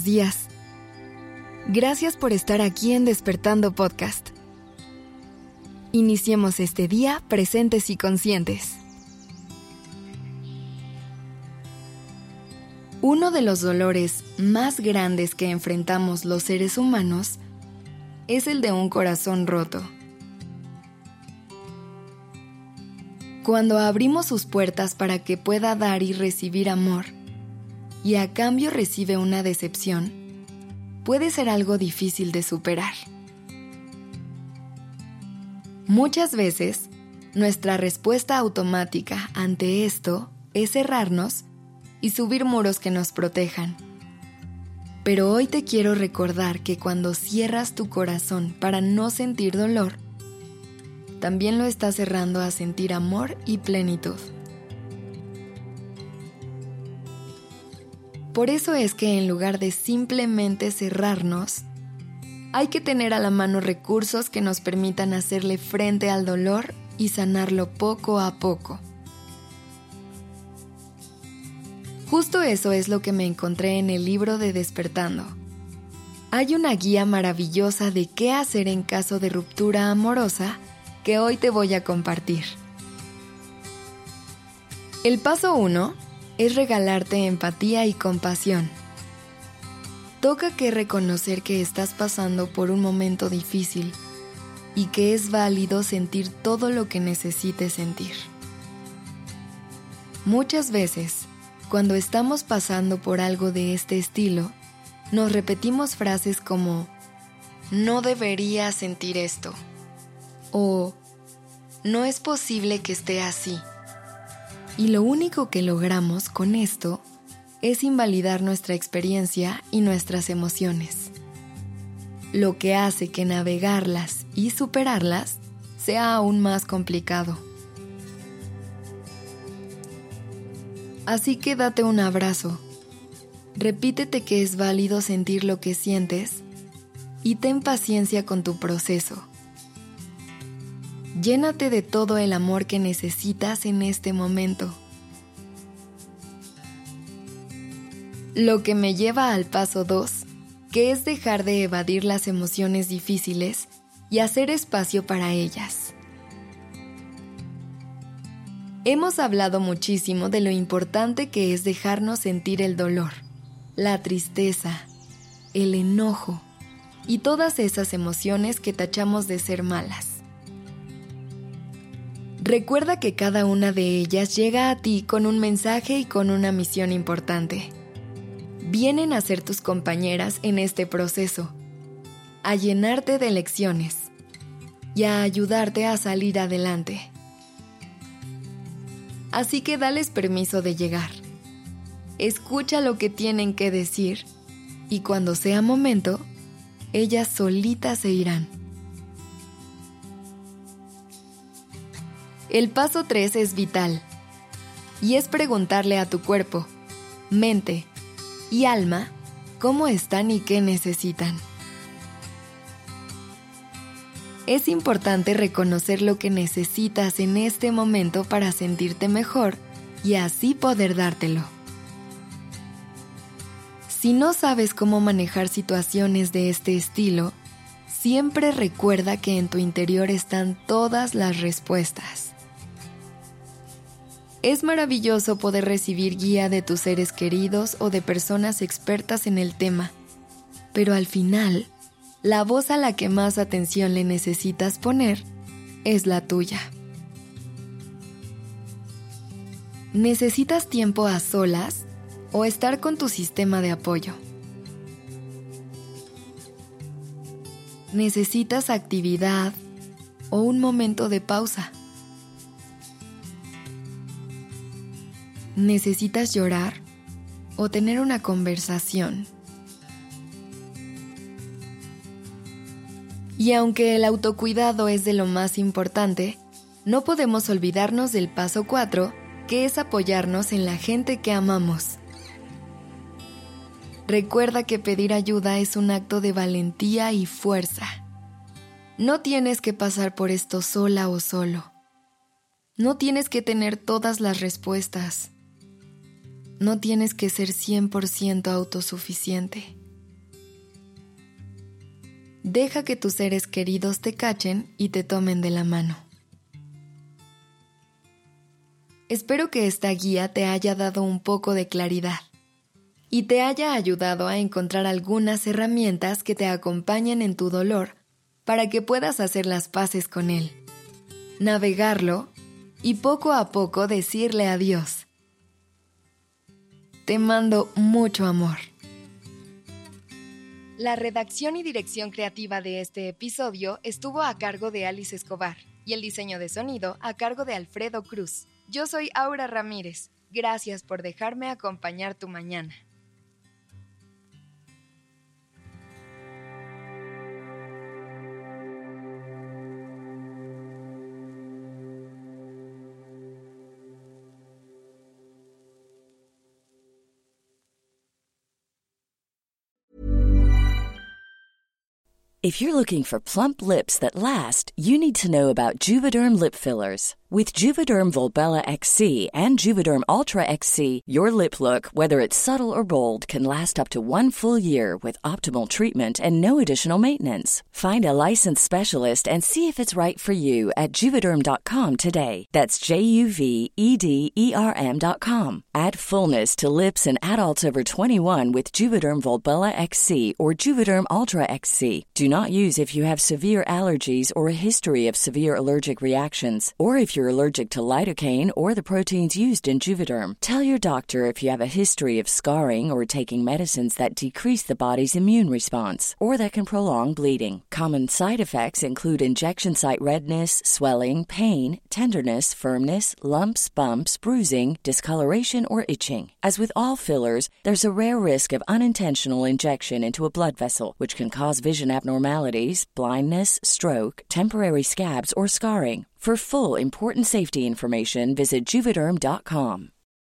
días. Gracias por estar aquí en Despertando Podcast. Iniciemos este día presentes y conscientes. Uno de los dolores más grandes que enfrentamos los seres humanos es el de un corazón roto. Cuando abrimos sus puertas para que pueda dar y recibir amor, y a cambio recibe una decepción, puede ser algo difícil de superar. Muchas veces, nuestra respuesta automática ante esto es cerrarnos y subir muros que nos protejan. Pero hoy te quiero recordar que cuando cierras tu corazón para no sentir dolor, también lo estás cerrando a sentir amor y plenitud. Por eso es que en lugar de simplemente cerrarnos, hay que tener a la mano recursos que nos permitan hacerle frente al dolor y sanarlo poco a poco. Justo eso es lo que me encontré en el libro de Despertando. Hay una guía maravillosa de qué hacer en caso de ruptura amorosa que hoy te voy a compartir. El paso 1 es regalarte empatía y compasión. Toca que reconocer que estás pasando por un momento difícil y que es válido sentir todo lo que necesites sentir. Muchas veces, cuando estamos pasando por algo de este estilo, nos repetimos frases como «no debería sentir esto» o «no es posible que esté así». Y lo único que logramos con esto es invalidar nuestra experiencia y nuestras emociones, lo que hace que navegarlas y superarlas sea aún más complicado. Así que date un abrazo, repítete que es válido sentir lo que sientes y ten paciencia con tu proceso. Llénate de todo el amor que necesitas en este momento. Lo que me lleva al paso 2, que es dejar de evadir las emociones difíciles y hacer espacio para ellas. Hemos hablado muchísimo de lo importante que es dejarnos sentir el dolor, la tristeza, el enojo y todas esas emociones que tachamos de ser malas. Recuerda que cada una de ellas llega a ti con un mensaje y con una misión importante. Vienen a ser tus compañeras en este proceso, a llenarte de lecciones y a ayudarte a salir adelante. Así que dales permiso de llegar. Escucha lo que tienen que decir y cuando sea momento, ellas solitas se irán. El paso 3 es vital y es preguntarle a tu cuerpo, mente y alma cómo están y qué necesitan. Es importante reconocer lo que necesitas en este momento para sentirte mejor y así poder dártelo. Si no sabes cómo manejar situaciones de este estilo, siempre recuerda que en tu interior están todas las respuestas. Es maravilloso poder recibir guía de tus seres queridos o de personas expertas en el tema, pero al final, la voz a la que más atención le necesitas poner es la tuya. ¿Necesitas tiempo a solas o estar con tu sistema de apoyo? ¿Necesitas actividad o un momento de pausa? ¿Necesitas llorar o tener una conversación? Y aunque el autocuidado es de lo más importante, no podemos olvidarnos del paso 4, que es apoyarnos en la gente que amamos. Recuerda que pedir ayuda es un acto de valentía y fuerza. No tienes que pasar por esto sola o solo. No tienes que tener todas las respuestas. No tienes que ser 100% autosuficiente. deja que tus seres queridos te cachen y te tomen de la mano. Espero que esta guía te haya dado un poco de claridad y te haya ayudado a encontrar algunas herramientas que te acompañen en tu dolor para que puedas hacer las paces con él, navegarlo y poco a poco decirle adiós. Te mando mucho amor. La redacción y dirección creativa de este episodio estuvo a cargo de Alice Escobar y el diseño de sonido a cargo de Alfredo Cruz. Yo soy Aura Ramírez. Gracias por dejarme acompañar tu mañana. If you're looking for plump lips that last, you need to know about Juvederm lip fillers. With Juvederm Volbella XC and Juvederm Ultra XC, your lip look, whether it's subtle or bold, can last up to 1 full year with optimal treatment and no additional maintenance. Find a licensed specialist and see if it's right for you at Juvederm.com today. That's JUVEDERM.com. Add fullness to lips in adults over 21 with Juvederm Volbella XC or Juvederm Ultra XC. Do not use if you have severe allergies or a history of severe allergic reactions, or if you're allergic to lidocaine or the proteins used in Juvederm. Tell your doctor if you have a history of scarring or taking medicines that decrease the body's immune response or that can prolong bleeding. Common side effects include injection site redness, swelling, pain, tenderness, firmness, lumps, bumps, bruising, discoloration, or itching. As with all fillers, there's a rare risk of unintentional injection into a blood vessel, which can cause vision abnormalities, blindness, stroke, temporary scabs, or scarring. For full, important safety information, visit Juvederm.com.